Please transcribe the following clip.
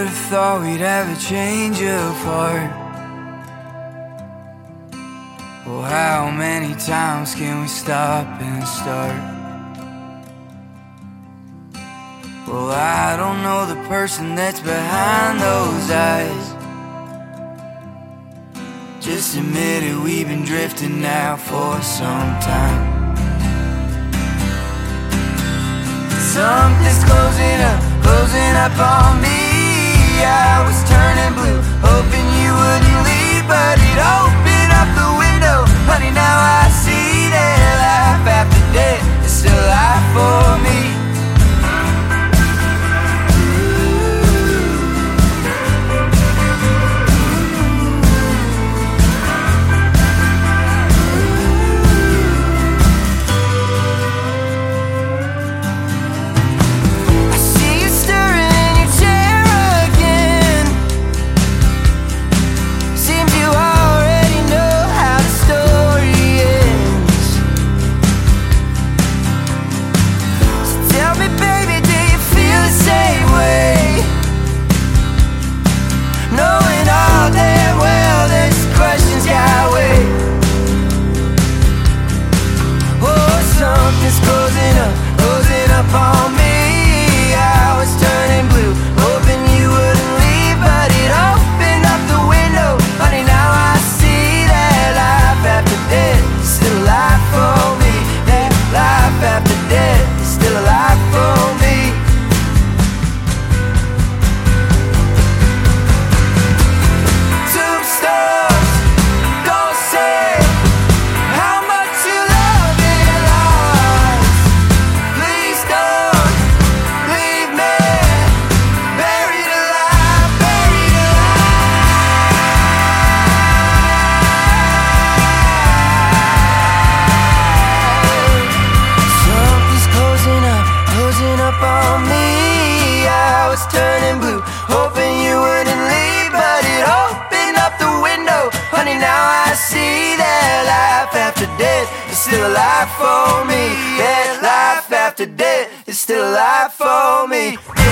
Would've thought we'd have a change of heart. Well, how many times can we stop and start? Well, I don't know the person that's behind those eyes. Just admit it, we've been drifting now for some time. Something's closing up on me. I was turning blue, hoping you wouldn't leave, but it opened up the window. Honey, now I see that life after death is still life for me. Closing up on me. I was turning blue, hoping you wouldn't leave, but it opened up the window. Honey, now I see that life after death is still alive for me. That life after death is still alive for me. Tombstones don't say how much you love it lies. Please don't leave me buried alive, buried alive. Something's closing up on me. I was turning blue, hoping you wouldn't leave, but it opened up the window. Honey, now I see that life after death is still alive for me. That life after death is still alive for me.